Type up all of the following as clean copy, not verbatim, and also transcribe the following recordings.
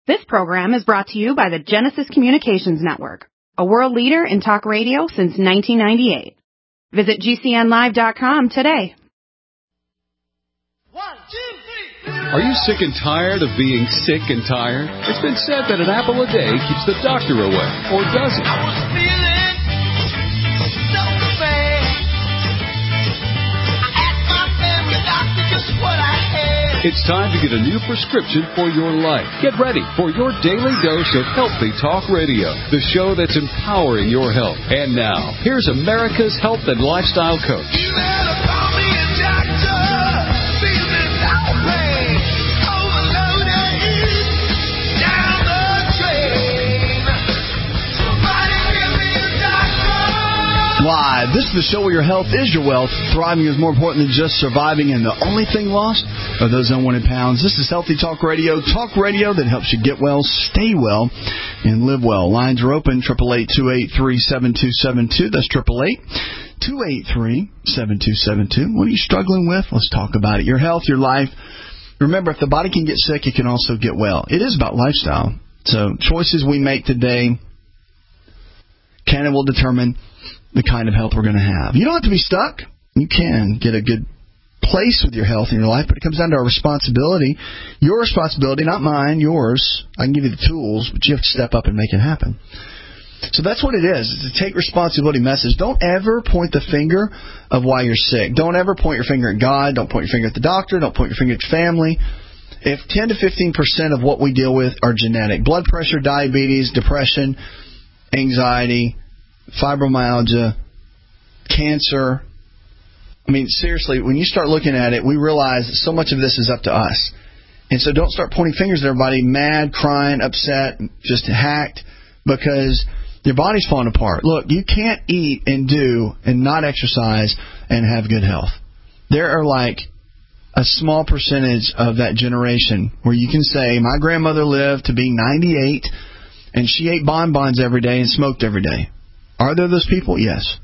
This program is brought to you by the Genesis Communications Network, a world leader in talk radio since 1998. Visit GCNlive.com today. 1, 2, 3. Are you sick and tired of being sick and tired? It's been said that an apple a day keeps the doctor away, or does it? I was feeling so bad. I asked my family doctor just what I had. It's time to get a new prescription for your life. Get ready for your daily dose of Healthy Talk Radio, the show that's empowering your health. And now, here's America's health and lifestyle coach. You better call me a doctor. Feeling outraged, overloaded, down the drain. Somebody give me a doctor. Live. This is the show where your health is your wealth. Thriving is more important than just surviving, and the only thing lost are those unwanted pounds. This is Healthy Talk Radio that helps you get well, stay well, and live well. Lines are open, 888-283-7272. That's 888-283-7272. What are you struggling with? Let's talk about it. Your health, your life. Remember, if the body can get sick, it can also get well. It is about lifestyle. So choices we make today can and will determine the kind of health we're going to have. You don't have to be stuck. You can get a good place with your health in your life, but it comes down to our responsibility. Your responsibility, not mine, yours. I can give you the tools, but you have to step up and make it happen. So that's what it is. It's a take responsibility message. Don't ever point the finger of why you're sick. Don't ever point your finger at God. Don't point your finger at the doctor. Don't point your finger at family. If 10 to 15% of what we deal with are genetic, blood pressure, diabetes, depression, anxiety, fibromyalgia, cancer, I mean, seriously, when you start looking at it, we realize that so much of this is up to us. And so don't start pointing fingers at everybody, mad, crying, upset, just hacked, because your body's falling apart. Look, you can't eat and do and not exercise and have good health. There are like a small percentage of that generation where you can say, my grandmother lived to be 98, and she ate bonbons every day and smoked every day. Are there those people? Yes.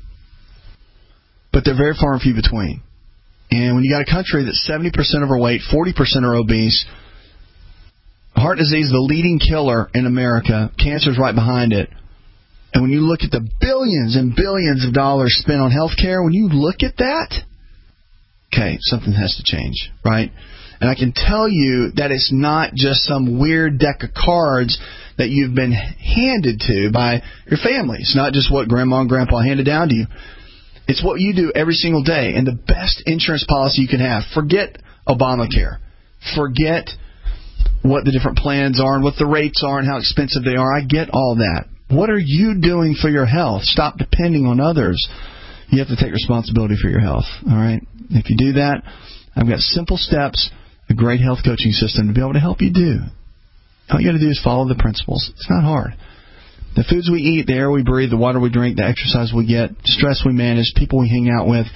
But they're very far and few between. And when you got a country that's 70% overweight, 40% are obese, heart disease is the leading killer in America, cancer's right behind it. And when you look at the billions and billions of dollars spent on health care, when you look at that, okay, something has to change, right? And I can tell you that it's not just some weird deck of cards that you've been handed to by your family. It's not just what Grandma and Grandpa handed down to you. It's what you do every single day, and the best insurance policy you can have. Forget Obamacare. Forget what the different plans are and what the rates are and how expensive they are. I get all that. What are you doing for your health? Stop depending on others. You have to take responsibility for your health, all right? If you do that, I've got simple steps, a great health coaching system to be able to help you do. All you got to do is follow the principles. It's not hard. The foods we eat, the air we breathe, the water we drink, the exercise we get, stress we manage, people we hang out with,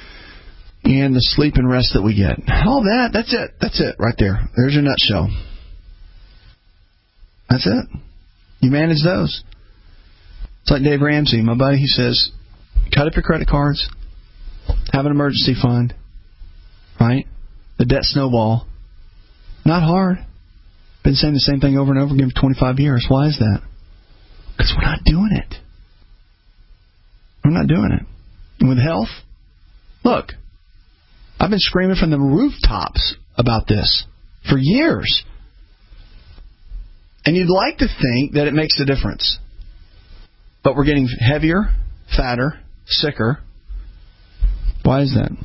and the sleep and rest that we get. All that, that's it. That's it right there. There's your nutshell. That's it. You manage those. It's like Dave Ramsey, my buddy. He says, cut up your credit cards, have an emergency fund, right? The debt snowball. Not hard. Been saying the same thing over and over again for 25 years. Why is that? Because we're not doing it. We're not doing it. And with health, look, I've been screaming from the rooftops about this for years. And you'd like to think that it makes a difference. But we're getting heavier, fatter, sicker. Why is that?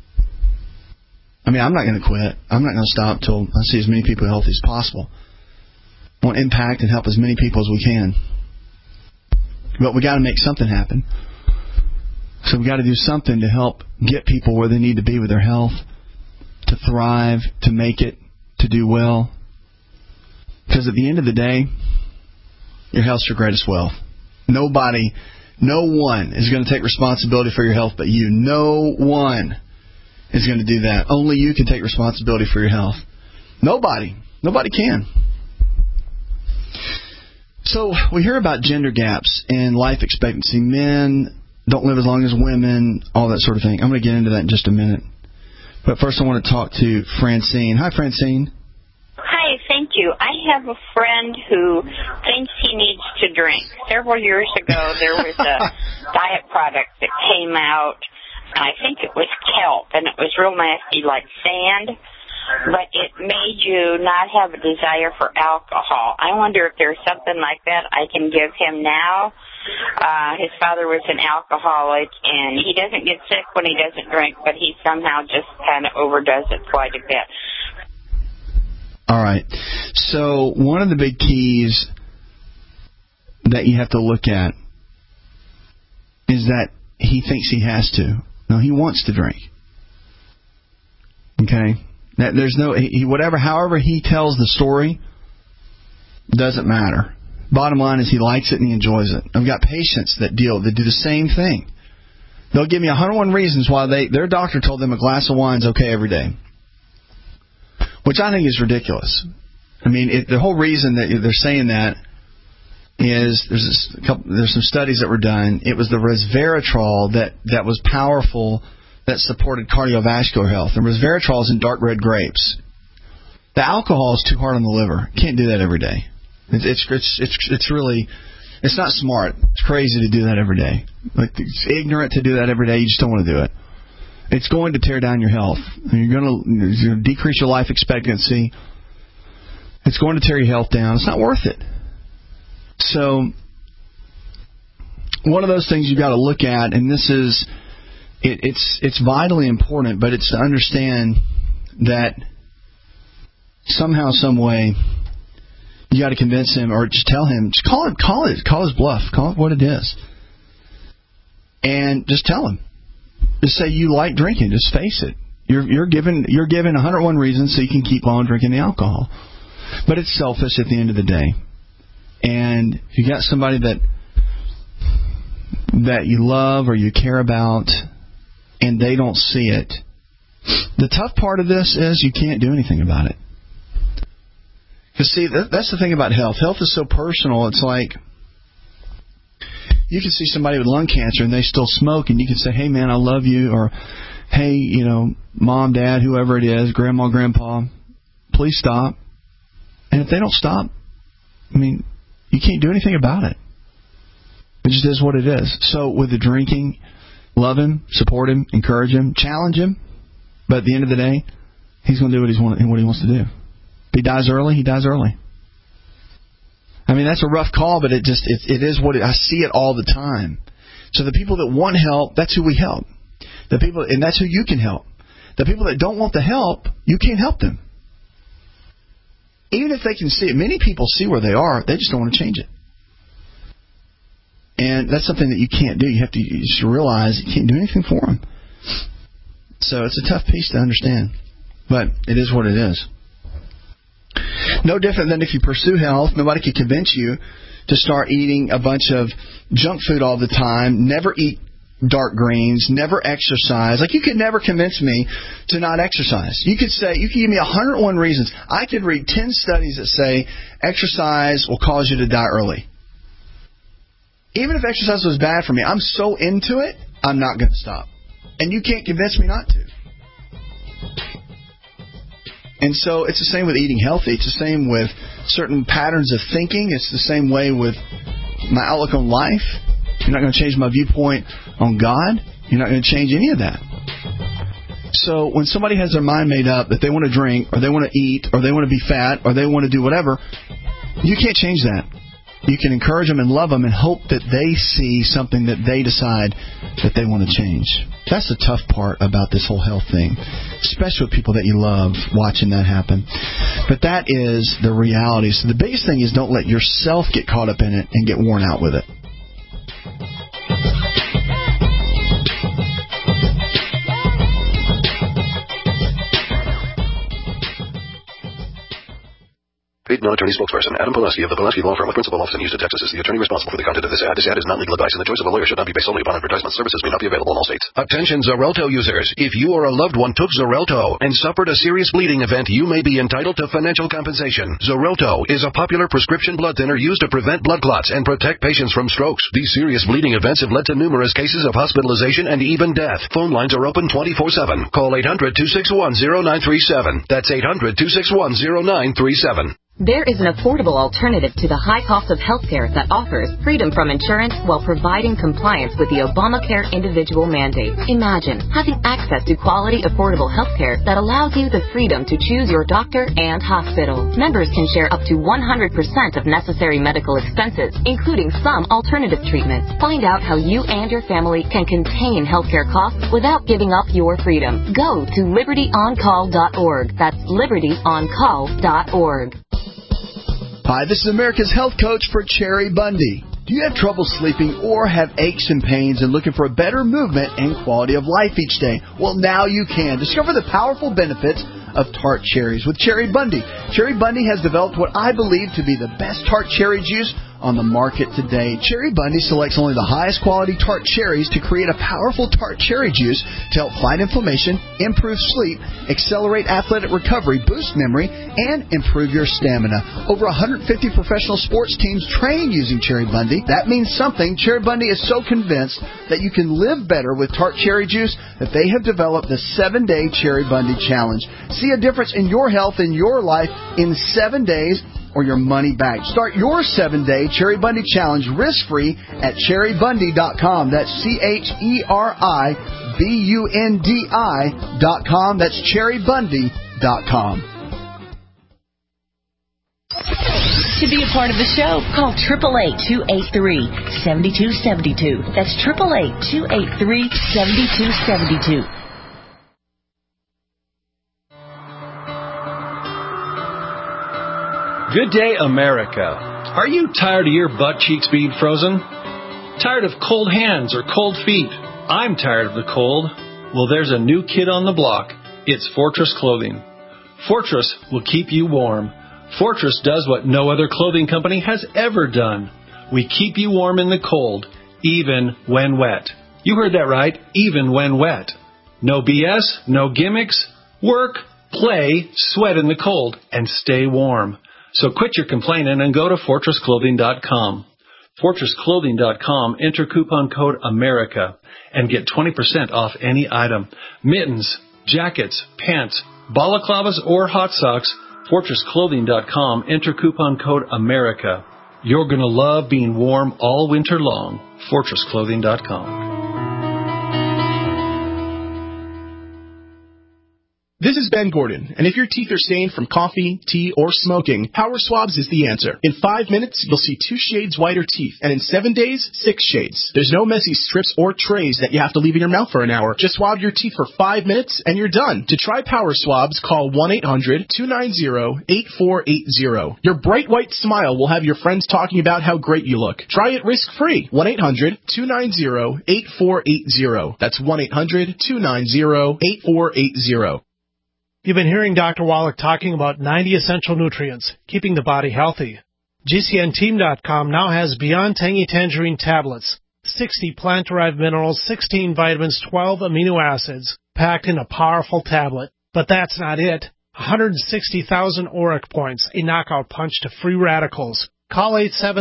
I mean, I'm not going to quit. I'm not going to stop until I see as many people healthy as possible. I want to impact and help as many people as we can. But we got to make something happen. So we got to do something to help get people where they need to be with their health, to thrive, to make it, to do well. Because at the end of the day, your health's your greatest wealth. Nobody, no one is going to take responsibility for your health but you. No one is going to do that. Only you can take responsibility for your health. Nobody. Nobody can. So we hear about gender gaps in life expectancy. Men don't live as long as women, all that sort of thing. I'm going to get into that in just a minute. But first I want to talk to Francine. Hi, Francine. Hi, thank you. I have a friend who thinks he needs to drink. Several years ago, there was a diet product that came out, and I think it was kelp, and it was real nasty like sand, but it made you not have a desire for alcohol. I wonder if there's something like that I can give him now. His father was an alcoholic, and he doesn't get sick when he doesn't drink, but he somehow just kind of overdoes it quite a bit. All right. So one of the big keys that you have to look at is that he thinks he has to. No, he wants to drink. Okay? There's no, however he tells the story, doesn't matter. Bottom line is he likes it and he enjoys it. I've got patients that do the same thing. They'll give me 101 reasons why their doctor told them a glass of wine is okay every day, which I think is ridiculous. I mean, the whole reason that they're saying that is there's some studies that were done. It was the resveratrol that was powerful, that supported cardiovascular health. And resveratrol is in dark red grapes. The alcohol is too hard on the liver. Can't do that every day. It's really, it's not smart. It's crazy to do that every day. Like, it's ignorant to do that every day. You just don't want to do it. It's going to tear down your health. You're going to decrease your life expectancy. It's going to tear your health down. It's not worth it. So, one of those things you've got to look at, and this is, it's vitally important, but it's to understand that somehow, some way, you got to convince him, or just tell him, just call his bluff, call it what it is, and just tell him. Just say you like drinking. Just face it. You're given 101 reasons so you can keep on drinking the alcohol, but it's selfish at the end of the day. And if you got somebody that you love or you care about, and they don't see it, the tough part of this is you can't do anything about it. Because, see, that's the thing about health. Health is so personal. It's like you can see somebody with lung cancer and they still smoke, and you can say, hey, man, I love you, or hey, mom, dad, whoever it is, grandma, grandpa, please stop. And if they don't stop, I mean, you can't do anything about it. It just is what it is. So with the drinking, love him, support him, encourage him, challenge him. But at the end of the day, he's going to do what he wants to do. If he dies early, he dies early. I mean, that's a rough call, but it is what I see it all the time. So the people that want help, that's who we help. And that's who you can help. The people that don't want the help, you can't help them. Even if they can see it. Many people see where they are, they just don't want to change it. And that's something that you can't do. You just realize you can't do anything for them. So it's a tough piece to understand. But it is what it is. No different than if you pursue health. Nobody can convince you to start eating a bunch of junk food all the time, never eat dark greens, never exercise. Like, you could never convince me to not exercise. You could give me 101 reasons. I could read 10 studies that say exercise will cause you to die early. Even if exercise was bad for me, I'm so into it, I'm not going to stop. And you can't convince me not to. And so it's the same with eating healthy. It's the same with certain patterns of thinking. It's the same way with my outlook on life. You're not going to change my viewpoint on God. You're not going to change any of that. So when somebody has their mind made up that they want to drink, or they want to eat, or they want to be fat, or they want to do whatever, you can't change that. You can encourage them and love them and hope that they see something that they decide that they want to change. That's the tough part about this whole health thing, especially with people that you love, watching that happen. But that is the reality. So the biggest thing is don't let yourself get caught up in it and get worn out with it. Paid non-attorney spokesperson Adam Pulaski of the Pulaski Law Firm with principal office in Houston, Texas, is the attorney responsible for the content of this ad. This ad is not legal advice, and the choice of a lawyer should not be based solely upon advertisement. Services may not be available in all states. Attention Xarelto users. If you or a loved one took Xarelto and suffered a serious bleeding event, you may be entitled to financial compensation. Xarelto is a popular prescription blood thinner used to prevent blood clots and protect patients from strokes. These serious bleeding events have led to numerous cases of hospitalization and even death. Phone lines are open 24/7. Call 800-261-0937. That's 800-261-0937. There is an affordable alternative to the high cost of healthcare that offers freedom from insurance while providing compliance with the Obamacare individual mandate. Imagine having access to quality, affordable healthcare that allows you the freedom to choose your doctor and hospital. Members can share up to 100% of necessary medical expenses, including some alternative treatments. Find out how you and your family can contain healthcare costs without giving up your freedom. Go to libertyoncall.org. That's libertyoncall.org. Hi, this is America's Health Coach for Cherry Bundy. Do you have trouble sleeping or have aches and pains and looking for a better movement and quality of life each day? Well, now you can. Discover the powerful benefits of tart cherries with Cherry Bundy. Cherry Bundy has developed what I believe to be the best tart cherry juice on the market today. Cherry Bundy selects only the highest quality tart cherries to create a powerful tart cherry juice to help fight inflammation, improve sleep, accelerate athletic recovery, boost memory, and improve your stamina. Over 150 professional sports teams train using Cherry Bundy. That means something. Cherry Bundy is so convinced that you can live better with tart cherry juice that they have developed the 7-Day Cherry Bundy Challenge. See a difference in your health and your life in 7 days, or your money back. Start your 7-Day Cherry Bundy Challenge risk-free at cherrybundy.com. That's CHERIBUNDI.com. That's cherrybundy.com. To be a part of the show, call 888-283-7272. That's 888-283-7272. Good day, America. Are you tired of your butt cheeks being frozen? Tired of cold hands or cold feet? I'm tired of the cold. Well, there's a new kid on the block. It's Fortress Clothing. Fortress will keep you warm. Fortress does what no other clothing company has ever done. We keep you warm in the cold, even when wet. You heard that right, even when wet. No BS, no gimmicks. Work, play, sweat in the cold, and stay warm. So quit your complaining and go to FortressClothing.com. FortressClothing.com, enter coupon code AMERICA and get 20% off any item. Mittens, jackets, pants, balaclavas, or hot socks. FortressClothing.com, enter coupon code AMERICA. You're going to love being warm all winter long. FortressClothing.com. This is Ben Gordon, and if your teeth are stained from coffee, tea, or smoking, Power Swabs is the answer. In 5 minutes, you'll see 2 shades whiter teeth, and in 7 days, 6 shades. There's no messy strips or trays that you have to leave in your mouth for an hour. Just swab your teeth for 5 minutes, and you're done. To try Power Swabs, call 1-800-290-8480. Your bright white smile will have your friends talking about how great you look. Try it risk-free. 1-800-290-8480. That's 1-800-290-8480. You've been hearing Dr. Wallach talking about 90 essential nutrients, keeping the body healthy. GCNteam.com now has Beyond Tangy Tangerine tablets, 60 plant-derived minerals, 16 vitamins, 12 amino acids, packed in a powerful tablet. But that's not it. 160,000 ORAC points, a knockout punch to free radicals. Call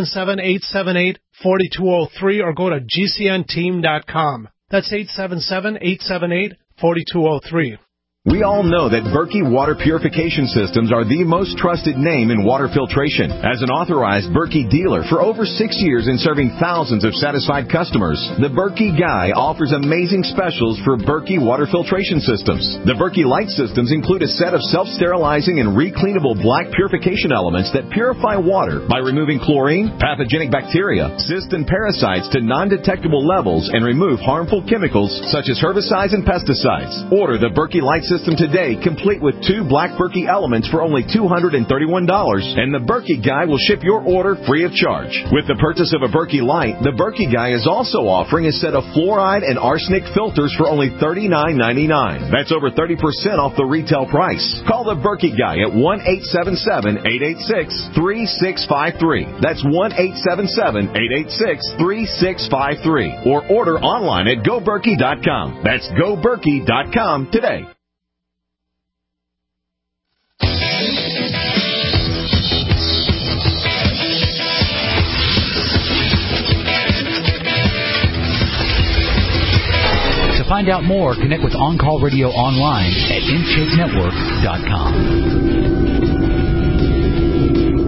877-878-4203 or go to GCNteam.com. That's 877-878-4203. We all know that Berkey Water Purification Systems are the most trusted name in water filtration. As an authorized Berkey dealer for over 6 years and serving thousands of satisfied customers, the Berkey Guy offers amazing specials for Berkey Water Filtration Systems. The Berkey Light Systems include a set of self-sterilizing and recleanable black purification elements that purify water by removing chlorine, pathogenic bacteria, cysts, and parasites to non-detectable levels and remove harmful chemicals such as herbicides and pesticides. Order the Berkey Light System today, complete with 2 black Berkey elements for only $231, and the Berkey Guy will ship your order free of charge. With the purchase of a Berkey Light, the Berkey Guy is also offering a set of fluoride and arsenic filters for only $39.99. That's over 30% off the retail price. Call the Berkey Guy at 1-877-886-3653. That's 1-877-886-3653. Or order online at GoBerkey.com. That's GoBerkey.com today. To find out more, connect with On Call Radio online at InShapeNetwork.com.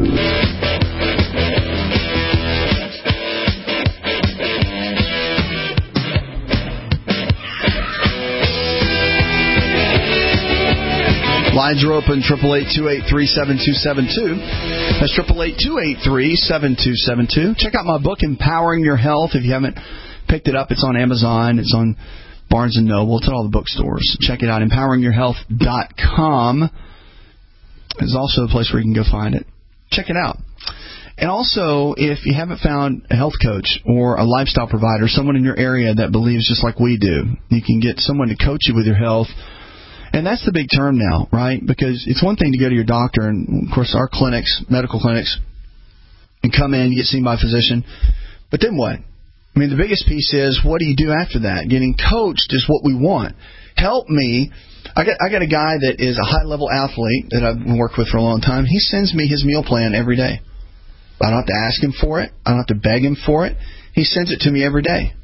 Lines are open, 888-283-7272. That's 888-283-7272. Check out my book, Empowering Your Health. If you haven't picked it up, it's on Amazon. It's on Barnes & Noble. It's at all the bookstores. Check it out, EmpoweringYourHealth.com. There's also a place where you can go find it. Check it out. And also, if you haven't found a health coach or a lifestyle provider, someone in your area that believes just like we do, you can get someone to coach you with your health. And that's the big term now, right? Because it's one thing to go to your doctor, and, of course, our clinics, medical clinics, and come in, you get seen by a physician. But then what? I mean, the biggest piece is, what do you do after that? Getting coached is what we want. Help me. I got a guy that is a high-level athlete that I've worked with for a long time. He sends me his meal plan every day. I don't have to ask him for it. I don't have to beg him for it. He sends it to me every day.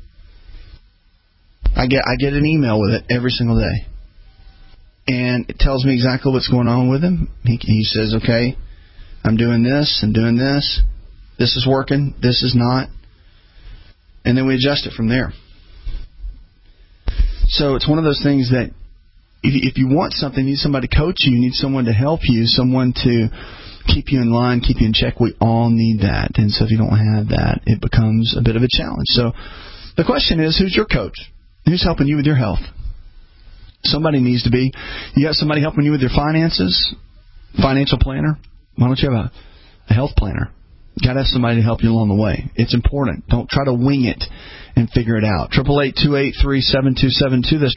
I get an email with it every single day. And it tells me exactly what's going on with him. He says, okay, I'm doing this and doing this. This is working. This is not. And then we adjust it from there. So it's one of those things that if you want something, you need somebody to coach you. You need someone to help you, someone to keep you in line, keep you in check. We all need that. And so if you don't have that, it becomes a bit of a challenge. So the question is, who's your coach? Who's helping you with your health? Somebody needs to be. You got somebody helping you with your finances? Financial planner? Why don't you have a health planner? You got to have somebody to help you along the way. It's important. Don't try to wing it and figure it out. 888-283-7272. That's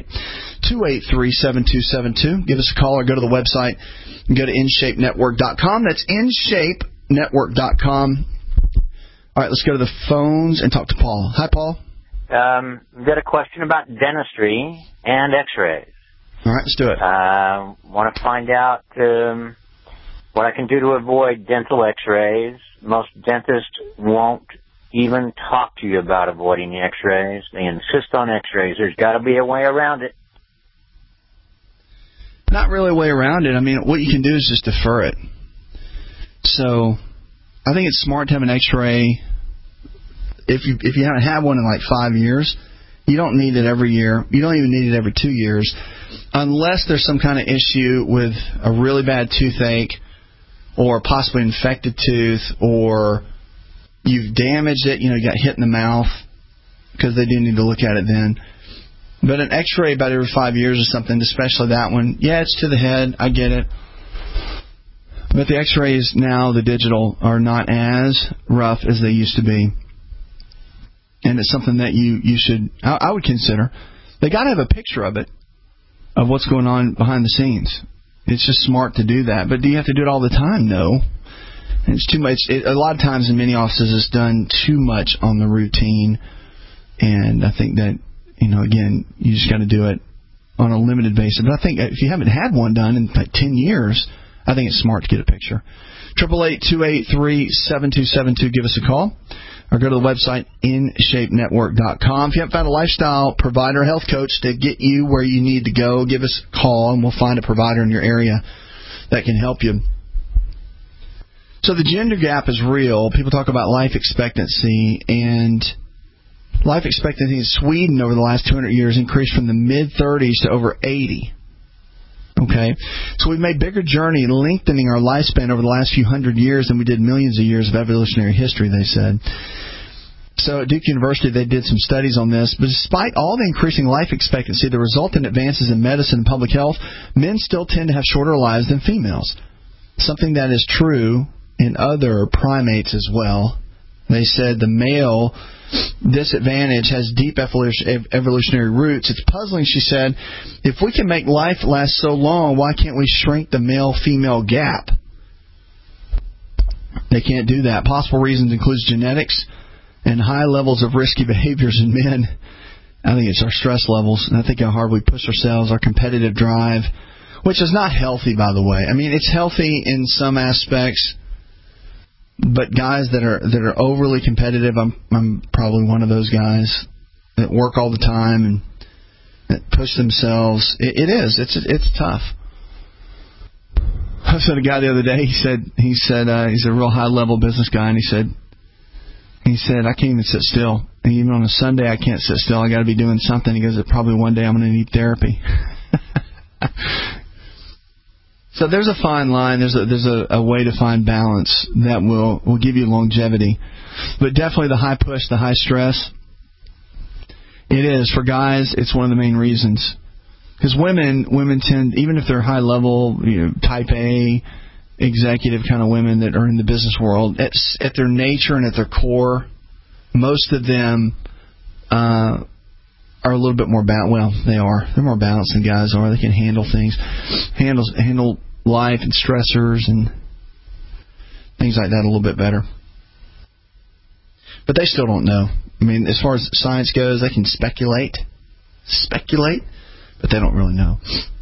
888-283-7272. Give us a call or go to the website and go to InShapeNetwork.com. That's InShapeNetwork.com. All right, let's go to the phones and talk to Paul. Hi, Paul. I've got a question about dentistry and x-rays. All right, let's do it. Want to find out what I can do to avoid dental x-rays. Most dentists won't even talk to you about avoiding the x-rays. They insist on x-rays. There's got to be a way around it. Not really a way around it. I mean, what you can do is just defer it. So I think it's smart to have an x-ray. If you haven't had one in like 5 years, you don't need it every year. You don't even need it every 2 years, unless there's some kind of issue with a really bad toothache or possibly infected tooth, or you've damaged it, you got hit in the mouth, because they do need to look at it then. But an x-ray about every 5 years or something, especially that one, yeah, it's to the head, I get it. But the x-rays now, the digital, are not as rough as they used to be. And it's something that you should, I would consider. They got to have a picture of it, of what's going on behind the scenes. It's just smart to do that. But do you have to do it all the time? No. It's too much. A lot of times in many offices it's done too much on the routine. And I think that, again, you just got to do it on a limited basis. But I think if you haven't had one done in like 10 years, I think it's smart to get a picture. 888-283-7272. Give us a call. Or go to the website, InShapeNetwork.com. If you haven't found a lifestyle provider, health coach to get you where you need to go, give us a call, and we'll find a provider in your area that can help you. So the gender gap is real. People talk about life expectancy, and life expectancy in Sweden over the last 200 years increased from the mid-30s to over 80. Okay, so we've made bigger journey lengthening our lifespan over the last few hundred years than we did millions of years of evolutionary history, they said. So at Duke University, they did some studies on this. But despite all the increasing life expectancy, the resultant advances in medicine and public health, men still tend to have shorter lives than females. Something that is true in other primates as well. They said the male disadvantage has deep evolutionary roots. It's puzzling, she said. If we can make life last so long, why can't we shrink the male-female gap? They can't do that. Possible reasons includes genetics and high levels of risky behaviors in men. I think it's our stress levels, and I think how hard we push ourselves, our competitive drive, which is not healthy, by the way. I mean, it's healthy in some aspects. But guys that are overly competitive, I'm probably one of those guys that work all the time and that push themselves. It's tough. I said a guy the other day. He said he's a real high level business guy, and he said I can't even sit still. And even on a Sunday, I can't sit still. I got to be doing something. He goes, probably one day I'm going to need therapy. So there's a fine line. There's a way to find balance that will give you longevity. But definitely the high push, the high stress, it is. For guys, it's one of the main reasons. Because women tend, even if they're high level, type A, executive kind of women that are in the business world, at their nature and at their core, most of them are a little bit more balanced. Well, they are. They're more balanced than guys are. They can handle things, handle life and stressors and things like that a little bit better. But they still don't know. I mean, as far as science goes, they can speculate, but they don't really know.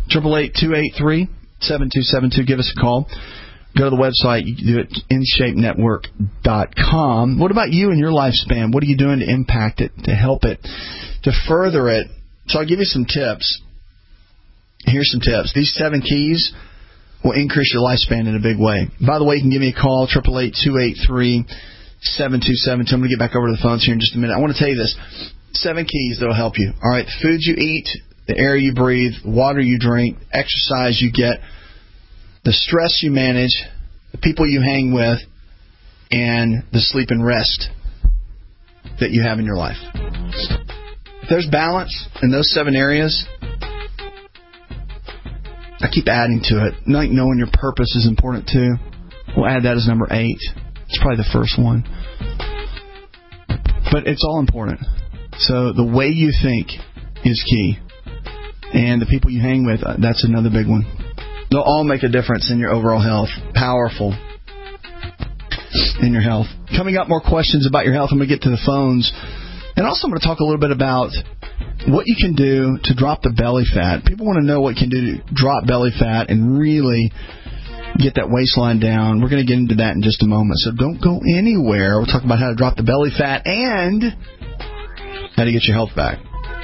888-283-7272. Give us a call. Go to the website. You can do it, InShapeNetwork.com. What about you and your lifespan? What are you doing to impact it, to help it, to further it? So I'll give you some tips. Here's some tips. These 7 keys will increase your lifespan in a big way. By the way, you can give me a call, 888-283-7272. I'm going to get back over to the phones here in just a minute. I want to tell you this. 7 keys that will help you. All right, the food you eat, the air you breathe, the water you drink, exercise you get, the stress you manage, the people you hang with, and the sleep and rest that you have in your life. If there's balance in those 7 areas, I keep adding to it. Knowing your purpose is important too. We'll add that as number 8. It's probably the first one. But it's all important. So the way you think is key. And the people you hang with, that's another big one. They'll all make a difference in your overall health. Powerful in your health. Coming up, more questions about your health when we get to the phones. And also I'm going to talk a little bit about what you can do to drop the belly fat. People want to know what you can do to drop belly fat and really get that waistline down. We're going to get into that in just a moment. So don't go anywhere. We'll talk about how to drop the belly fat and how to get your health back.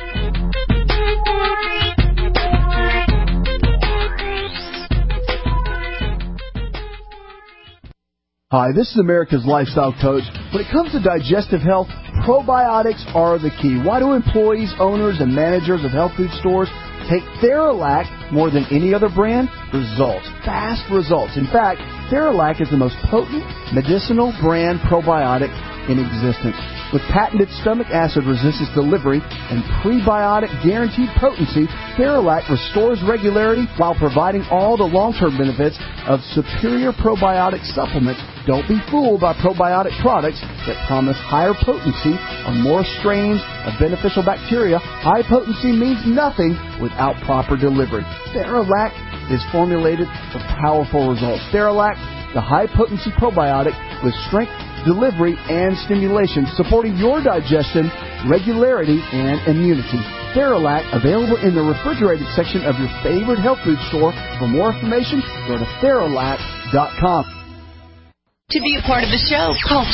Hi, this is America's Lifestyle Coach. When it comes to digestive health, probiotics are the key. Why do employees, owners, and managers of health food stores take Theralac more than any other brand? Results. Fast results. In fact, Theralac is the most potent medicinal brand probiotic in existence. With patented stomach acid resistance delivery and prebiotic guaranteed potency, Theralac restores regularity while providing all the long-term benefits of superior probiotic supplements. Don't be fooled by probiotic products that promise higher potency or more strains of beneficial bacteria. High potency means nothing without proper delivery. Theralac is formulated for powerful results. Theralac, the high-potency probiotic with strength, delivery, and stimulation, supporting your digestion, regularity, and immunity. Theralac, available in the refrigerated section of your favorite health food store. For more information, go to Theralac.com. To be a part of the show, call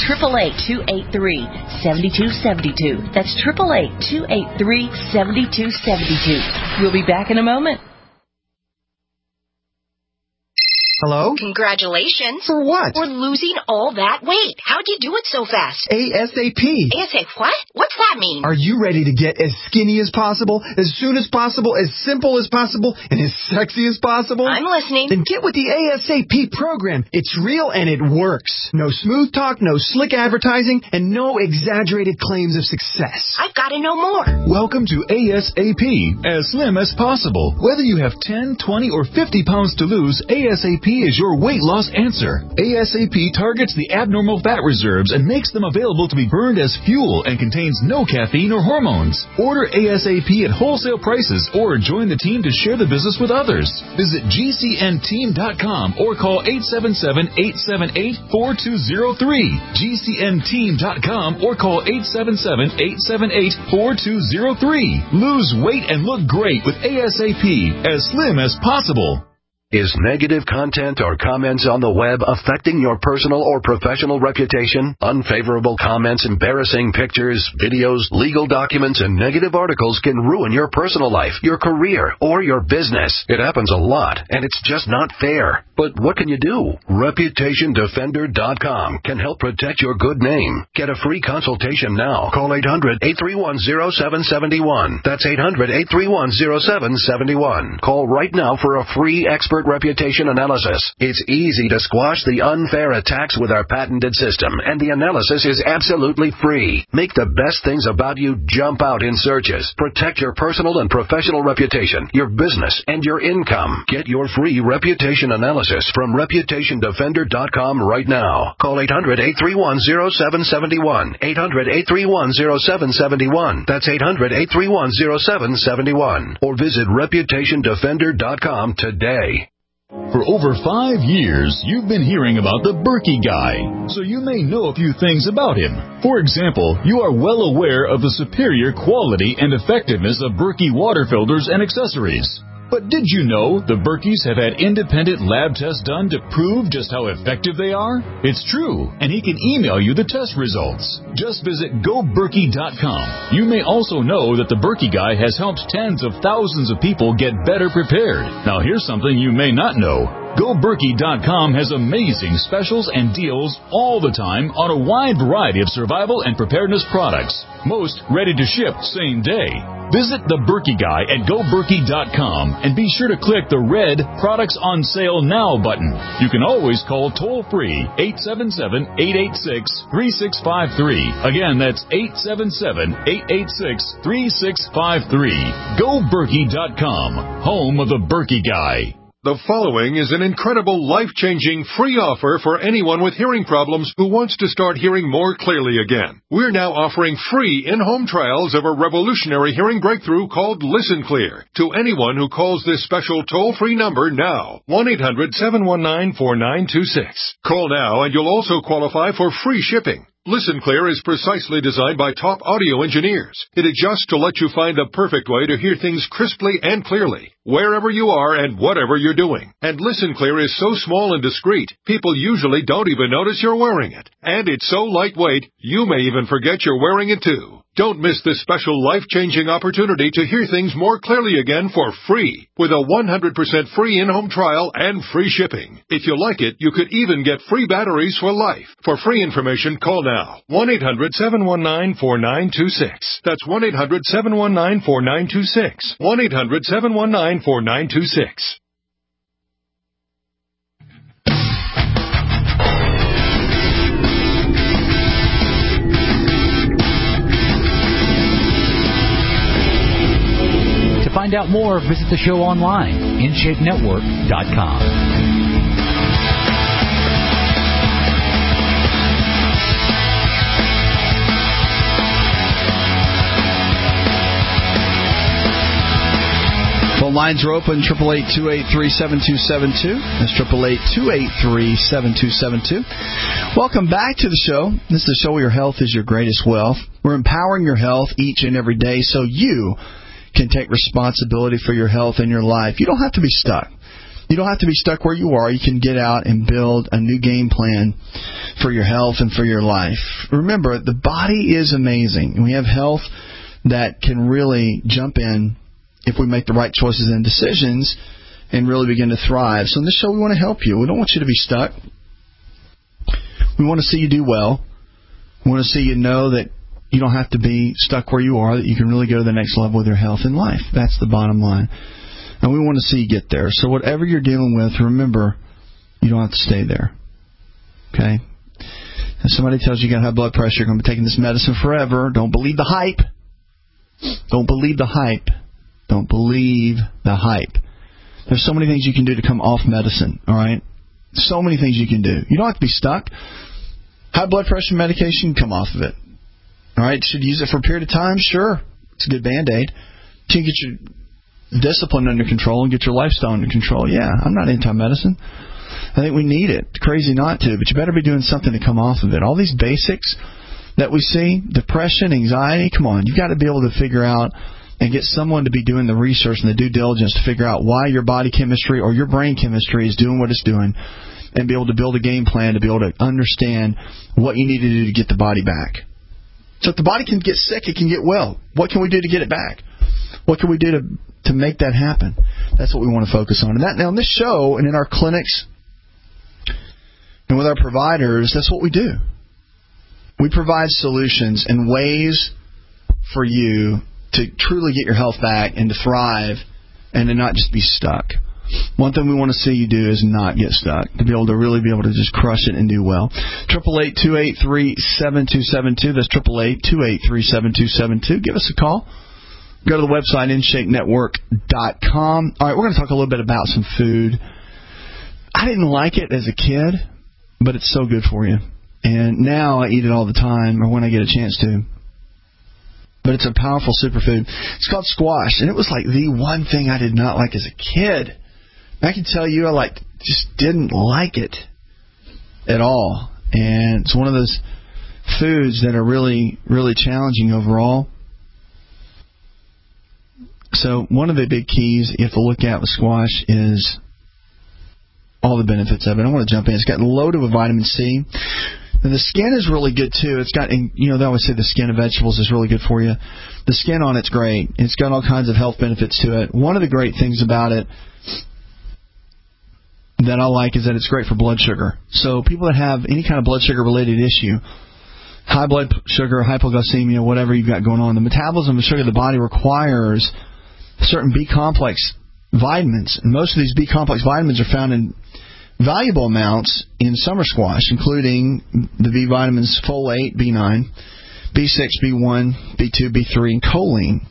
888-283-7272. That's 888-283-7272. We'll be back in a moment. Hello? Congratulations. For what? For losing all that weight. How'd you do it so fast? ASAP. ASAP what? What's that mean? Are you ready to get as skinny as possible, as soon as possible, as simple as possible, and as sexy as possible? I'm listening. Then get with the ASAP program. It's real and it works. No smooth talk, no slick advertising, and no exaggerated claims of success. I've got to know more. Welcome to ASAP, as slim as possible. Whether you have 10, 20, or 50 pounds to lose, ASAP is your weight loss answer. ASAP targets the abnormal fat reserves and makes them available to be burned as fuel and contains no caffeine or hormones. Order ASAP at wholesale prices or join the team to share the business with others. Visit GCNteam.com or call 877-878-4203. GCNteam.com or call 877-878-4203. Lose weight and look great with ASAP, as slim as possible. Is negative content or comments on the web affecting your personal or professional reputation? Unfavorable comments, embarrassing pictures, videos, legal documents, and negative articles can ruin your personal life, your career, or your business. It happens a lot, and it's just not fair. But what can you do? ReputationDefender.com can help protect your good name. Get a free consultation now. Call 800-831-0771. That's 800-831-0771. Call right now for a free expert expert reputation analysis. It's easy to squash the unfair attacks with our patented system, and the analysis is absolutely free. Make the best things about you jump out in searches. Protect your personal and professional reputation, your business, and your income. Get your free reputation analysis from ReputationDefender.com right now. Call 800-831-0771. 800-831-0771. That's 800-831-0771. Or visit ReputationDefender.com today. For over 5 years, you've been hearing about the Berkey Guy, so you may know a few things about him. For example, you are well aware of the superior quality and effectiveness of Berkey water filters and accessories. But did you know the Berkeys have had independent lab tests done to prove just how effective they are? It's true, and he can email you the test results. Just visit GoBerkey.com. You may also know that the Berkey Guy has helped tens of thousands of people get better prepared. Now here's something you may not know. GoBerkey.com has amazing specials and deals all the time on a wide variety of survival and preparedness products. Most ready to ship same day. Visit the Berkey Guy at GoBerkey.com and be sure to click the red Products on Sale Now button. You can always call toll-free 877-886-3653. Again, that's 877-886-3653. GoBerkey.com, home of the Berkey Guy. The following is an incredible, life-changing, free offer for anyone with hearing problems who wants to start hearing more clearly again. We're now offering free in-home trials of a revolutionary hearing breakthrough called Listen Clear to anyone who calls this special toll-free number now, 1-800-719-4926. Call now and you'll also qualify for free shipping. Listen Clear is precisely designed by top audio engineers. It adjusts to let you find the perfect way to hear things crisply and clearly, wherever you are and whatever you're doing. And Listen Clear is so small and discreet, people usually don't even notice you're wearing it. And it's so lightweight, you may even forget you're wearing it too. Don't miss this special life-changing opportunity to hear things more clearly again for free, with a 100% free in-home trial and free shipping. If you like it, you could even get free batteries for life. For free information, call now. 1-800-719-4926. That's 1-800-719-4926. 1-800-719-4926. To find out more, visit the show online, InShapeNetwork.com. Phone lines are open, 888-283-7272. That's 888-283-7272. Welcome back to the show. This is the show where your health is your greatest wealth. We're empowering your health each and every day so you can take responsibility for your health and your life. You don't have to be stuck. You don't have to be stuck where you are. You can get out and build a new game plan for your health and for your life. Remember, the body is amazing. We have health that can really jump in if we make the right choices and decisions and really begin to thrive. So in this show, we want to help you. We don't want you to be stuck. We want to see you do well. We want to see you know that you don't have to be stuck where you are, that you can really go to the next level with your health and life. That's the bottom line. And we want to see you get there. So whatever you're dealing with, remember, you don't have to stay there. Okay? If somebody tells you you got high blood pressure, you're going to be taking this medicine forever, don't believe the hype. Don't believe the hype. Don't believe the hype. There's so many things you can do to come off medicine, all right? So many things you can do. You don't have to be stuck. High blood pressure medication, come off of it. All right? Should you use it for a period of time? Sure. It's a good Band-Aid. You can get your discipline under control and get your lifestyle under control. Yeah, I'm not anti-medicine. I think we need it. It's crazy not to, but you better be doing something to come off of it. All these basics that we see, depression, anxiety, come on. You've got to be able to figure out and get someone to be doing the research and the due diligence to figure out why your body chemistry or your brain chemistry is doing what it's doing, and be able to build a game plan to be able to understand what you need to do to get the body back. So if the body can get sick, it can get well. What can we do to get it back? What can we do to make that happen? That's what we want to focus on. And that, now, in this show and in our clinics and with our providers, that's what we do. We provide solutions and ways for you to truly get your health back and to thrive and to not just be stuck. One thing we want to see you do is not get stuck, to be able to really be able to just crush it and do well. 888-283-7272. That's 888-283-7272. Give us a call. Go to the website, InShapeNetwork.com. All right, we're going to talk a little bit about some food. I didn't like it as a kid, but it's so good for you. And now I eat it all the time, or when I get a chance to. But it's a powerful superfood. It's called squash, and it was like the one thing I did not like as a kid. I can tell you, I just didn't like it at all. And it's one of those foods that are really, really challenging overall. So one of the big keys you have to look at with squash is all the benefits of it. I want to jump in. It's got loaded with vitamin C. And the skin is really good, too. It's got, they always say the skin of vegetables is really good for you. The skin on it's great. It's got all kinds of health benefits to it. One of the great things about it that I like is that it's great for blood sugar. So people that have any kind of blood sugar-related issue, high blood sugar, hypoglycemia, whatever you've got going on, the metabolism of sugar the body requires certain B-complex vitamins. And most of these B-complex vitamins are found in valuable amounts in summer squash, including the B vitamins folate, B9, B6, B1, B2, B3, and choline.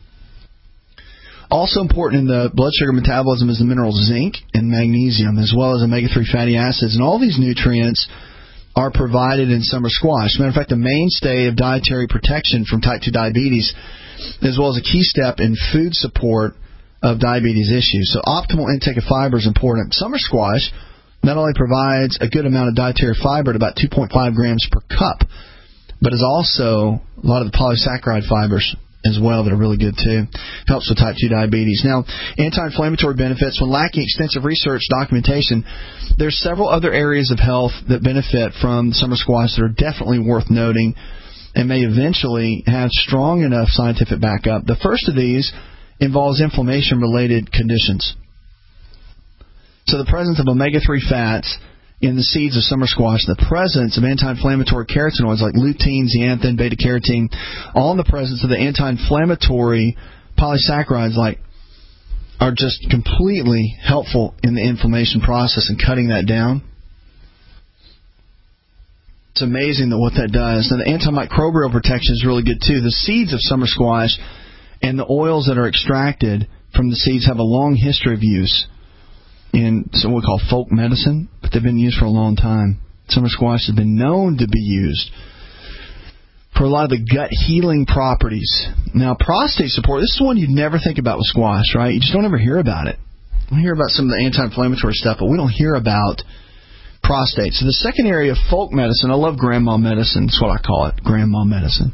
Also important in the blood sugar metabolism is the minerals zinc and magnesium, as well as omega-3 fatty acids. And all these nutrients are provided in summer squash. As a matter of fact, the mainstay of dietary protection from type 2 diabetes, as well as a key step in food support of diabetes issues. So optimal intake of fiber is important. Summer squash not only provides a good amount of dietary fiber at about 2.5 grams per cup, but is also a lot of the polysaccharide fibers as well that are really good too. Helps with type 2 diabetes. Now, anti-inflammatory benefits. When lacking extensive research documentation, there's several other areas of health that benefit from summer squash that are definitely worth noting and may eventually have strong enough scientific backup. The first of these involves inflammation-related conditions. So the presence of omega-3 fats in the seeds of summer squash, the presence of anti-inflammatory carotenoids like lutein, zeaxanthin, beta-carotene, all in the presence of the anti-inflammatory polysaccharides are just completely helpful in the inflammation process and cutting that down. It's amazing what that does. Now, the antimicrobial protection is really good too. The seeds of summer squash and the oils that are extracted from the seeds have a long history of use in what we call folk medicine, but they've been used for a long time. Summer squash has been known to be used for a lot of the gut healing properties. Now, prostate support, this is one you'd never think about with squash, right? You just don't ever hear about it. We hear about some of the anti-inflammatory stuff, but we don't hear about prostate. So the second area of folk medicine, I love grandma medicine. That's what I call it, grandma medicine.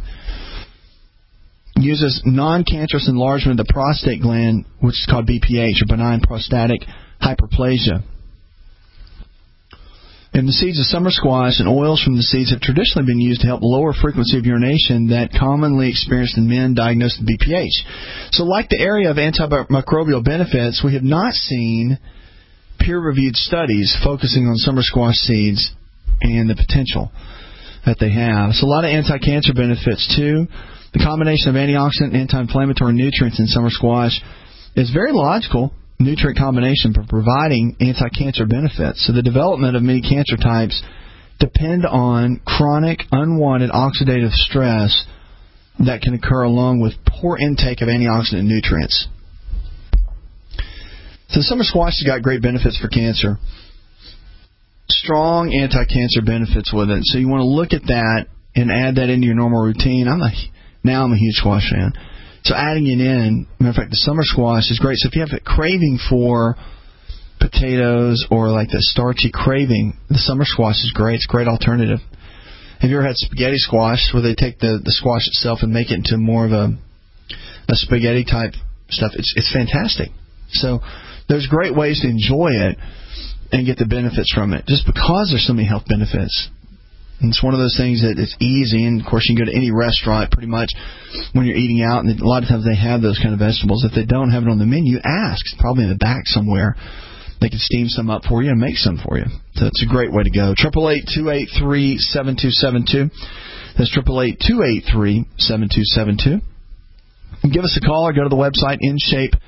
Uses non-cancerous enlargement of the prostate gland, which is called BPH, or benign prostatic hyperplasia. And the seeds of summer squash and oils from the seeds have traditionally been used to help lower frequency of urination that commonly experienced in men diagnosed with BPH. So like the area of antimicrobial benefits, we have not seen peer-reviewed studies focusing on summer squash seeds and the potential that they have. So a lot of anti-cancer benefits too. The combination of antioxidant and anti-inflammatory nutrients in summer squash is very logical nutrient combination for providing anti-cancer benefits. So the development of many cancer types depend on chronic, unwanted oxidative stress that can occur along with poor intake of antioxidant nutrients. So summer squash has got great benefits for cancer. Strong anti-cancer benefits with it. So you want to look at that and add that into your normal routine. Now I'm a huge squash fan. So adding it in, matter of fact, the summer squash is great. So if you have a craving for potatoes or like the starchy craving, the summer squash is great. It's a great alternative. Have you ever had spaghetti squash where they take the squash itself and make it into more of a spaghetti type stuff? It's fantastic. So there's great ways to enjoy it and get the benefits from it just because there's so many health benefits. And it's one of those things that it's easy, and of course you can go to any restaurant pretty much when you're eating out, and a lot of times they have those kind of vegetables. If they don't have it on the menu, ask. It's probably in the back somewhere. They can steam some up for you and make some for you. So it's a great way to go. 888-283-7272. That's 888-283-7272. Give us a call or go to the website,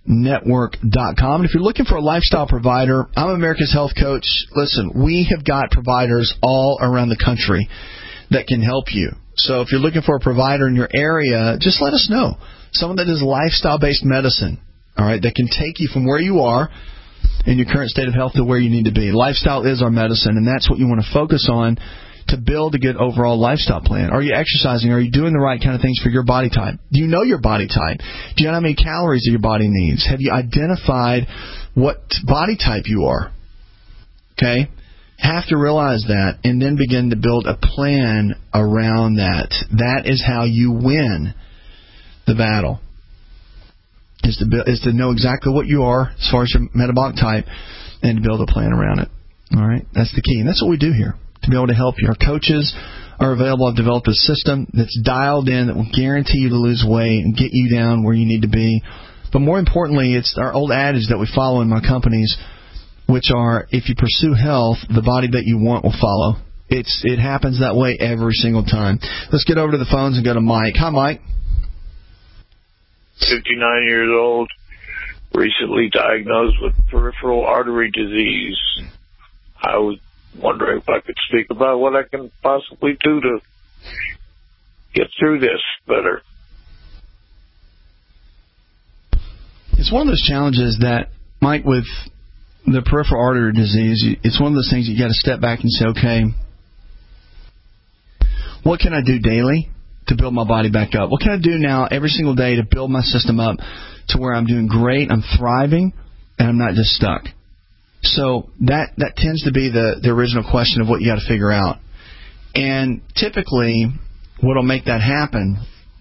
lifestylenetwork.com. And if you're looking for a lifestyle provider, I'm America's Health Coach. Listen, we have got providers all around the country that can help you. So if you're looking for a provider in your area, just let us know. Someone that does lifestyle-based medicine, all right, that can take you from where you are in your current state of health to where you need to be. Lifestyle is our medicine, and that's what you want to focus on to build a good overall lifestyle plan. Are you exercising? Are you doing the right kind of things for your body type? Do you know your body type? Do you know how many calories that your body needs? Have you identified what body type you are? Okay? Have to realize that and then begin to build a plan around that. That is how you win the battle. Is to know exactly what you are as far as your metabolic type and to build a plan around it. All right? That's the key. And that's what we do here, to be able to help you. Our coaches are available. I've developed a system that's dialed in that will guarantee you to lose weight and get you down where you need to be. But more importantly, it's our old adage that we follow in my companies, which are, if you pursue health, the body that you want will follow. It happens that way every single time. Let's get over to the phones and go to Mike. Hi, Mike. 59 years old, recently diagnosed with peripheral artery disease. I was wondering if I could speak about what I can possibly do to get through this better. It's one of those challenges that, Mike, with the peripheral artery disease, it's one of those things you got to step back and say, okay, what can I do daily to build my body back up? What can I do now every single day to build my system up to where I'm doing great, I'm thriving, and I'm not just stuck? So that tends to be the original question of what you got to figure out. And typically, what will make that happen,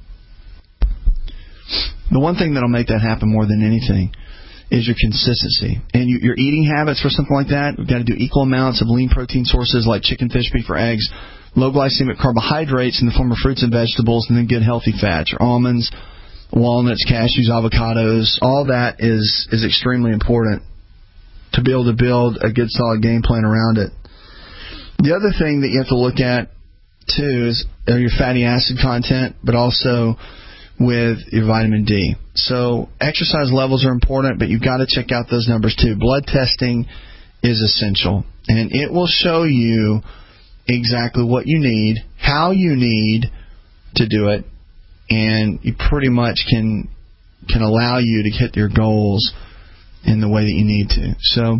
the one thing that will make that happen more than anything is your consistency. And your eating habits for something like that, we've got to do equal amounts of lean protein sources like chicken, fish, beef, or eggs, low glycemic carbohydrates in the form of fruits and vegetables, and then good healthy fats, your almonds, walnuts, cashews, avocados. All that is extremely important to be able to build a good solid game plan around it. The other thing that you have to look at, too, is your fatty acid content, but also with your vitamin D. So exercise levels are important, but you've got to check out those numbers, too. Blood testing is essential, and it will show you exactly what you need, how you need to do it, and you pretty much can allow you to hit your goals in the way that you need to. So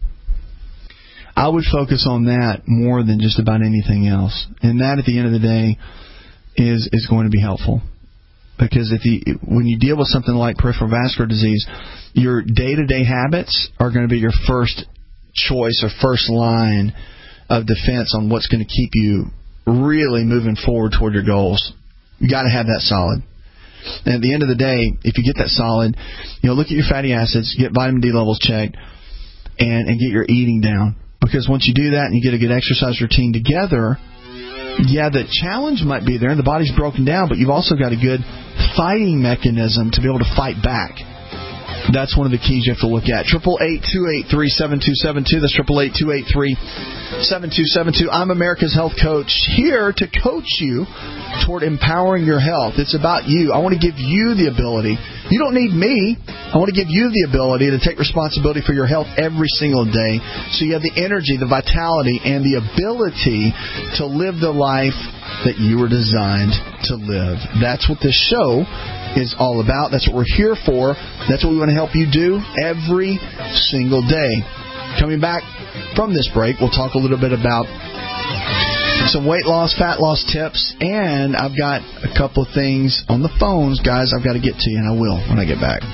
I would focus on that more than just about anything else. And that, at the end of the day, is going to be helpful. Because when you deal with something like peripheral vascular disease, your day-to-day habits are going to be your first choice or first line of defense on what's going to keep you really moving forward toward your goals. You got to have that solid. And at the end of the day, if you get that solid, look at your fatty acids, get vitamin D levels checked, and get your eating down. Because once you do that and you get a good exercise routine together, the challenge might be there and the body's broken down, but you've also got a good fighting mechanism to be able to fight back. That's one of the keys you have to look at. 888-283-7272. That's 888-283-7272. I'm America's Health Coach, here to coach you toward empowering your health. It's about you. I want to give you the ability. You don't need me. I want to give you the ability to take responsibility for your health every single day, so you have the energy, the vitality, and the ability to live the life that you were designed to live. That's what this show is all about. That's what we're here for. That's what we want to help you do every single day. Coming back from this break, we'll talk a little bit about some weight loss, fat loss tips, and I've got a couple of things on the phones, guys, I've got to get to you, and I will when I get back.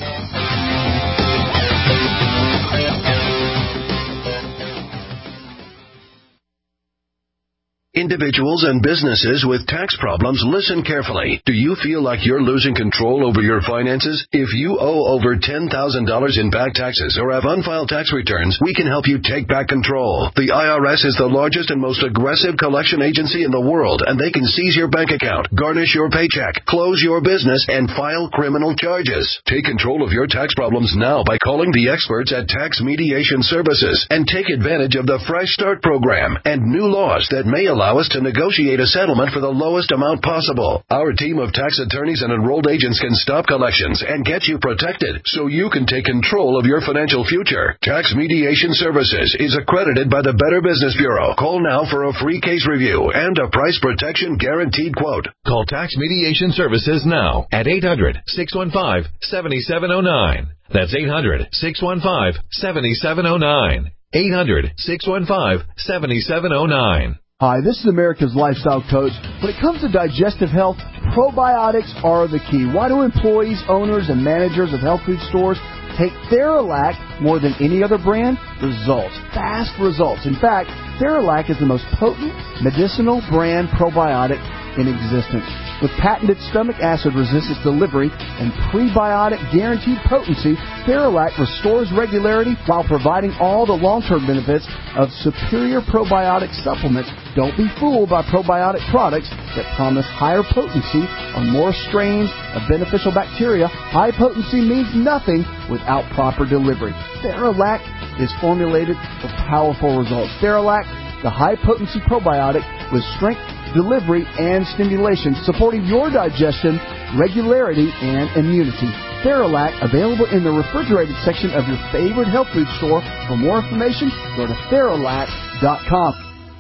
Individuals and businesses with tax problems, listen carefully. Do you feel like you're losing control over your finances? If you owe over $10,000 in back taxes or have unfiled tax returns, we can help you take back control. The IRS is the largest and most aggressive collection agency in the world, and they can seize your bank account, garnish your paycheck, close your business, and file criminal charges. Take control of your tax problems now by calling the experts at Tax Mediation Services and take advantage of the Fresh Start program and new laws that may allow us to negotiate a settlement for the lowest amount possible. Our team of tax attorneys and enrolled agents can stop collections and get you protected so you can take control of your financial future. Tax Mediation Services is accredited by the Better Business Bureau. Call now for a free case review and a price protection guaranteed quote. Call Tax Mediation Services now at 800-615-7709. That's 800-615-7709. 800-615-7709. Hi, this is America's Lifestyle Coach. When it comes to digestive health, probiotics are the key. Why do employees, owners, and managers of health food stores take Theralac more than any other brand? Results. Fast results. In fact, Theralac is the most potent medicinal brand probiotic in existence. With patented stomach acid resistance delivery and prebiotic guaranteed potency, Theralac restores regularity while providing all the long-term benefits of superior probiotic supplements. Don't be fooled by probiotic products that promise higher potency or more strains of beneficial bacteria. High potency means nothing without proper delivery. Theralac is formulated for powerful results. Theralac, the high-potency probiotic with strength, delivery, and stimulation, supporting your digestion, regularity, and immunity. Theralac, available in the refrigerated section of your favorite health food store. For more information, go to Theralac.com.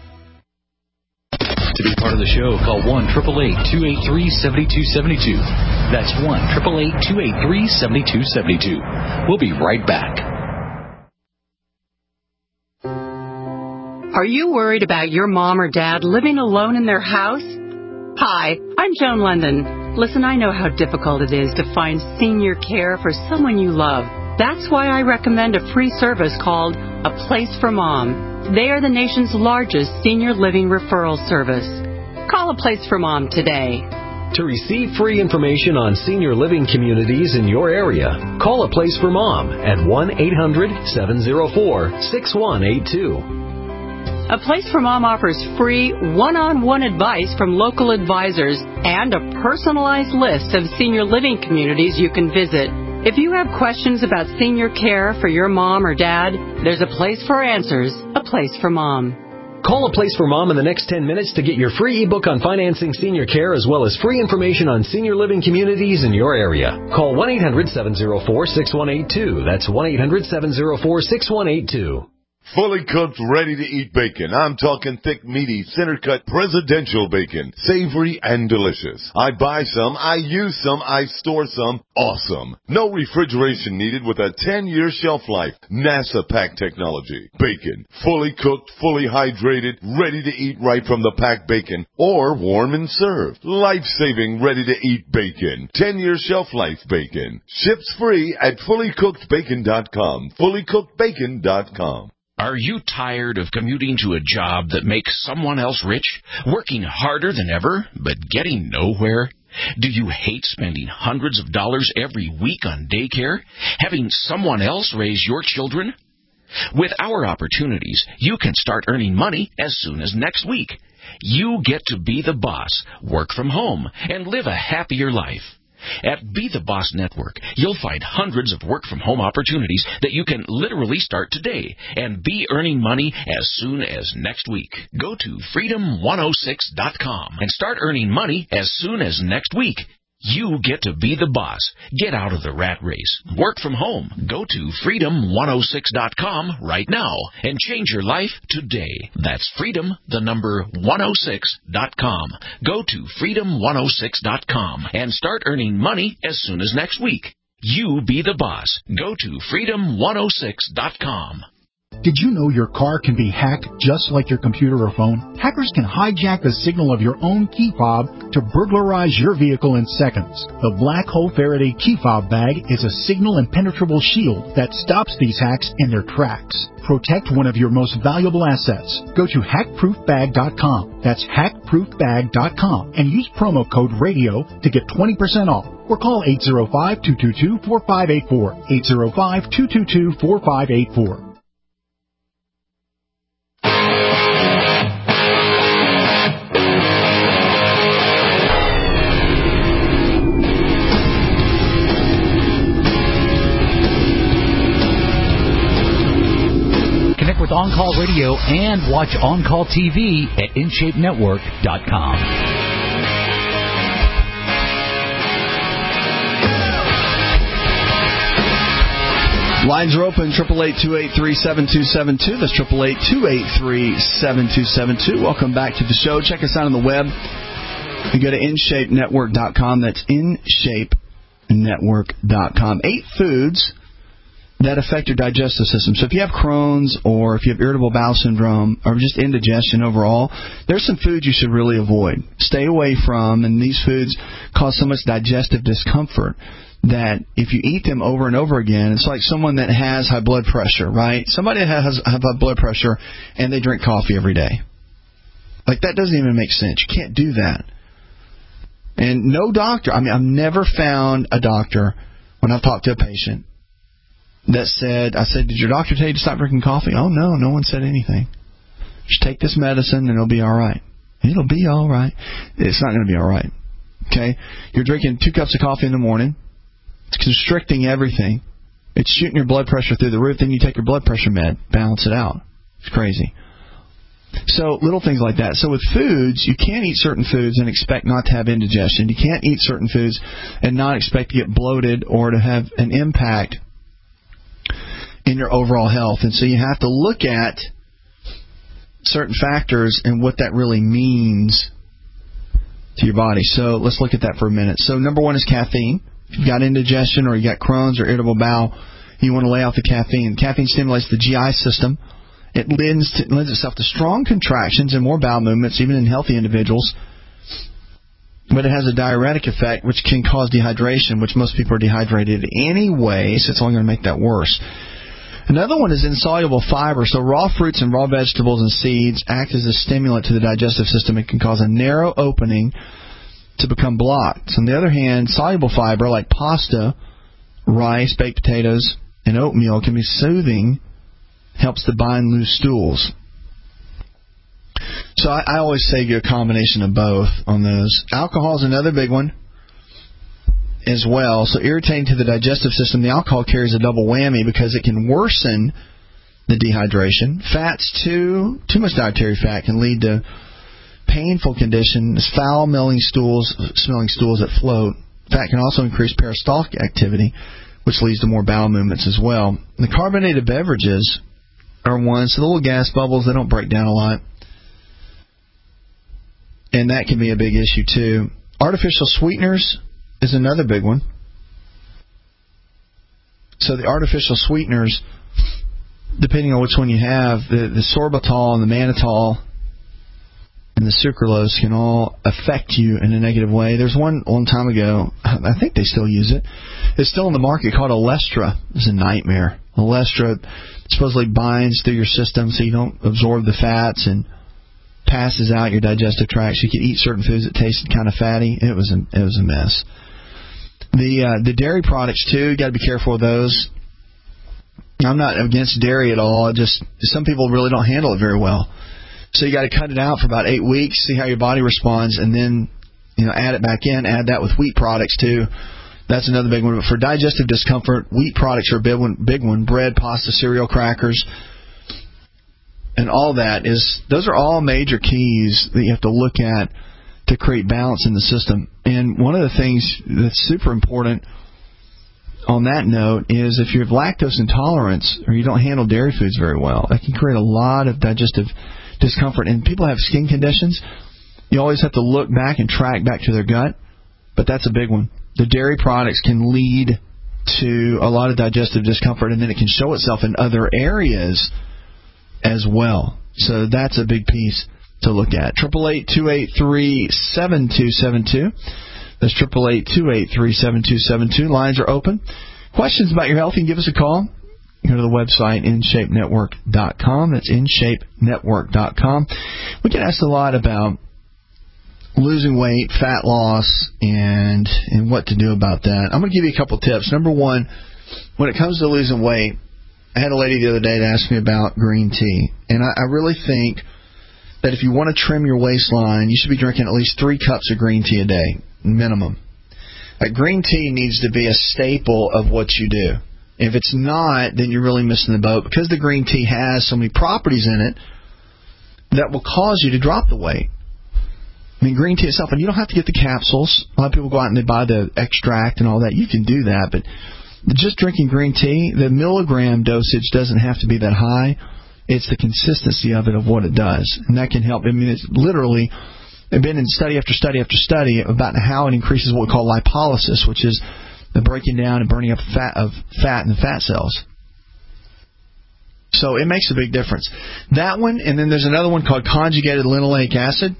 To be part of the show, call 1-888-283-7272. That's 1-888-283-7272. We'll be right back. Are you worried about your mom or dad living alone in their house? Hi, I'm Joan London. Listen, I know how difficult it is to find senior care for someone you love. That's why I recommend a free service called A Place for Mom. They are the nation's largest senior living referral service. Call A Place for Mom today. To receive free information on senior living communities in your area, call A Place for Mom at 1-800-704-6182. A Place for Mom offers free one-on-one advice from local advisors and a personalized list of senior living communities you can visit. If you have questions about senior care for your mom or dad, there's a place for answers. A Place for Mom. Call A Place for Mom in the next 10 minutes to get your free ebook on financing senior care as well as free information on senior living communities in your area. Call 1-800-704-6182. That's 1-800-704-6182. Fully cooked, ready-to-eat bacon. I'm talking thick, meaty, center-cut, presidential bacon. Savory and delicious. I buy some, I use some, I store some. Awesome. No refrigeration needed with a 10-year shelf life. NASA pack technology. Bacon. Fully cooked, fully hydrated, ready to eat right from the packed bacon. Or warm and served. Life-saving, ready-to-eat bacon. 10-year shelf life bacon. Ships free at fullycookedbacon.com. Fullycookedbacon.com. Are you tired of commuting to a job that makes someone else rich, working harder than ever, but getting nowhere? Do you hate spending hundreds of dollars every week on daycare, having someone else raise your children? With our opportunities, you can start earning money as soon as next week. You get to be the boss, work from home, and live a happier life. At Be the Boss Network, you'll find hundreds of work-from-home opportunities that you can literally start today and be earning money as soon as next week. Go to freedom106.com and start earning money as soon as next week. You get to be the boss. Get out of the rat race. Work from home. Go to freedom106.com right now and change your life today. That's freedom106.com. Go to freedom106.com and start earning money as soon as next week. You be the boss. Go to freedom106.com. Did you know your car can be hacked just like your computer or phone? Hackers can hijack the signal of your own key fob to burglarize your vehicle in seconds. The Black Hole Faraday key fob bag is a signal impenetrable shield that stops these hacks in their tracks. Protect one of your most valuable assets. Go to hackproofbag.com. That's hackproofbag.com and use promo code RADIO to get 20% off. Or call 805-222-4584. 805-222-4584. With On Call Radio and watch On Call TV at InShapeNetwork.com. Lines are open, 888-283-7272. That's 888-283-7272. Welcome back to the show. Check us out on the web. You go to InShapeNetwork.com. That's InShapeNetwork.com. 8 foods that affect your digestive system. So if you have Crohn's or if you have irritable bowel syndrome or just indigestion overall, there's some foods you should really avoid. Stay away from, and these foods cause so much digestive discomfort that if you eat them over and over again, it's like someone that has high blood pressure, right? Somebody that has high blood pressure and they drink coffee every day. Like, that doesn't even make sense. You can't do that. And no doctor, I've never found a doctor when I've talked to a patient that said, did your doctor tell you to stop drinking coffee? Oh, no one said anything. Just take this medicine and it'll be all right. It'll be all right. It's not going to be all right. Okay? You're drinking 2 cups of coffee in the morning. It's constricting everything. It's shooting your blood pressure through the roof. Then you take your blood pressure med, balance it out. It's crazy. So little things like that. So with foods, you can't eat certain foods and expect not to have indigestion. You can't eat certain foods and not expect to get bloated or to have an impact in your overall health. And so you have to look at certain factors and what that really means to your body. So let's look at that for a minute. So number 1 is caffeine. If you've got indigestion or you got Crohn's or irritable bowel, you want to lay off the caffeine. Caffeine stimulates the GI system. It lends itself to strong contractions and more bowel movements, even in healthy individuals. But it has a diuretic effect, which can cause dehydration, which most people are dehydrated anyway, so it's only going to make that worse. Another one is insoluble fiber. So raw fruits and raw vegetables and seeds act as a stimulant to the digestive system. It can cause a narrow opening to become blocked. So on the other hand, soluble fiber like pasta, rice, baked potatoes, and oatmeal can be soothing, helps to bind loose stools. So I always say you a combination of both on those. Alcohol is another big one as well. So irritating to the digestive system, the alcohol carries a double whammy because it can worsen the dehydration. Fats, too much dietary fat can lead to painful conditions, foul-smelling stools that float. Fat can also increase peristaltic activity, which leads to more bowel movements as well. The carbonated beverages are ones, so the little gas bubbles, they don't break down a lot. And that can be a big issue, too. Artificial sweeteners is another big one. So the artificial sweeteners, depending on which one you have, the sorbitol and the mannitol and the sucralose can all affect you in a negative way. There's one long time ago, I think they still use it. It's still in the market, called Olestra. It's a nightmare. Olestra supposedly binds through your system so you don't absorb the fats and passes out your digestive tract. So you could eat certain foods that tasted kind of fatty. It was a mess. The dairy products too, you got to be careful with those. I'm not against dairy at all. Just some people really don't handle it very well. So you got to cut it out for about 8 weeks, see how your body responds, and then add it back in. Add that with wheat products too. That's another big one. But for digestive discomfort, wheat products are a big one. Bread, pasta, cereal, crackers, and all that those are all major keys that you have to look at to create balance in the system. And one of the things that's super important on that note is if you have lactose intolerance or you don't handle dairy foods very well, that can create a lot of digestive discomfort. And people have skin conditions. You always have to look back and track back to their gut, but that's a big one. The dairy products can lead to a lot of digestive discomfort, and then it can show itself in other areas as well. So that's a big piece to look at. 888-283-7272. That's 888-283-7272. Lines are open. Questions about your health, you can give us a call. Go to the website, InShapeNetwork.com. That's InShapeNetwork.com. We get asked a lot about losing weight, fat loss, and what to do about that. I'm going to give you a couple tips. Number one, when it comes to losing weight, I had a lady the other day to ask me about green tea. And I really think that if you want to trim your waistline, you should be drinking at least 3 cups of green tea a day, minimum. Green tea needs to be a staple of what you do. If it's not, then you're really missing the boat, because the green tea has so many properties in it that will cause you to drop the weight. I mean, green tea itself, and you don't have to get the capsules. A lot of people go out and they buy the extract and all that. You can do that, but just drinking green tea, the milligram dosage doesn't have to be that high. It's the consistency of it, of what it does. And that can help. I mean, it's literally been in study after study after study about how it increases what we call lipolysis, which is the breaking down and burning up of fat in the fat cells. So it makes a big difference. That one, and then there's another one called conjugated linoleic acid.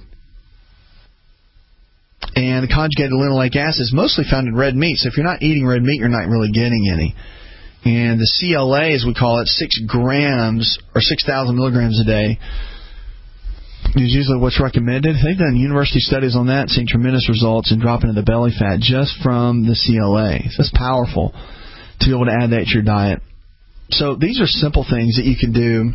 And the conjugated linoleic acid is mostly found in red meat. So if you're not eating red meat, you're not really getting any. And the CLA, as we call it, 6 grams or 6,000 milligrams a day is usually what's recommended. They've done university studies on that, seeing tremendous results in dropping the belly fat just from the CLA. So it's powerful to be able to add that to your diet. So these are simple things that you can do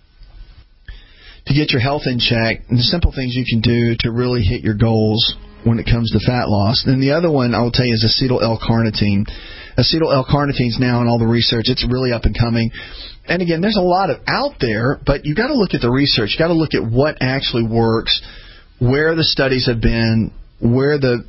to get your health in check, and the simple things you can do to really hit your goals when it comes to fat loss. And the other one I will tell you is acetyl L-carnitine. Acetyl L-carnitine is now in all the research. It's really up and coming. And again, there's a lot of out there, but you got to look at the research. You got to look at what actually works, where the studies have been, where the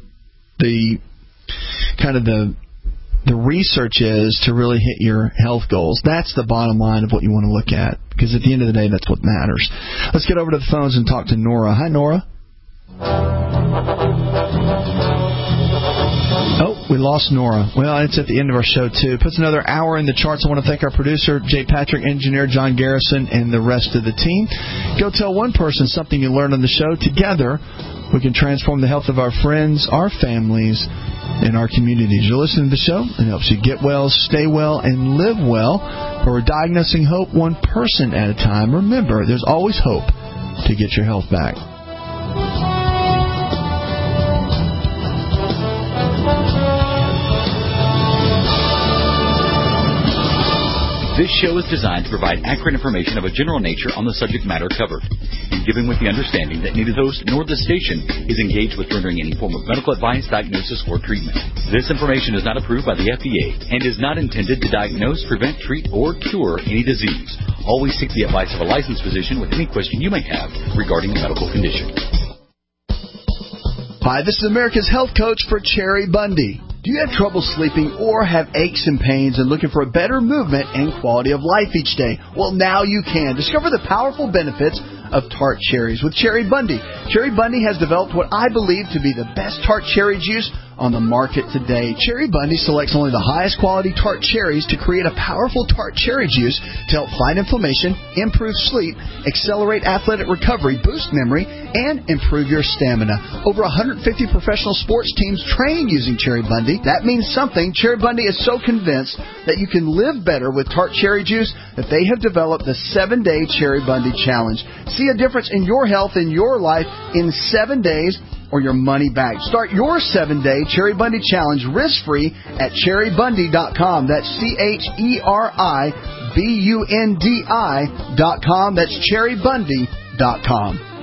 kind of the research is to really hit your health goals. That's the bottom line of what you want to look at, because at the end of the day, that's what matters. Let's get over to the phones and talk to Nora. Hi, Nora. Oh, we lost Nora. Well, it's at the end of our show, too. Puts another hour in the charts. I want to thank our producer, Jay Patrick, engineer John Garrison, and the rest of the team. Go tell one person something you learned on the show. Together, we can transform the health of our friends, our families, and our communities. You're listening to the show, and it helps you get well, stay well, and live well. Where we're diagnosing hope one person at a time. Remember, there's always hope to get your health back. This show is designed to provide accurate information of a general nature on the subject matter covered, and given with the understanding that neither the host nor the station is engaged with rendering any form of medical advice, diagnosis, or treatment. This information is not approved by the FDA and is not intended to diagnose, prevent, treat, or cure any disease. Always seek the advice of a licensed physician with any question you may have regarding a medical condition. Hi, this is America's Health Coach for Cherry Bundy. Do you have trouble sleeping or have aches and pains and looking for a better movement and quality of life each day? Well, now you can. Discover the powerful benefits of tart cherries with Cherry Bundy. Cherry Bundy has developed what I believe to be the best tart cherry juice on the market today. Cherry Bundy selects only the highest quality tart cherries to create a powerful tart cherry juice to help fight inflammation, improve sleep, accelerate athletic recovery, boost memory, and improve your stamina. Over 150 professional sports teams train using Cherry Bundy. That means something. Cherry Bundy is so convinced that you can live better with tart cherry juice that they have developed the 7-Day Cherry Bundy Challenge. See a difference in your health and your life in 7 days or your money back. Start your 7-Day Cherry Bundy Challenge risk-free at cherrybundy.com. That's CherryBundi.com. That's cherrybundy.com.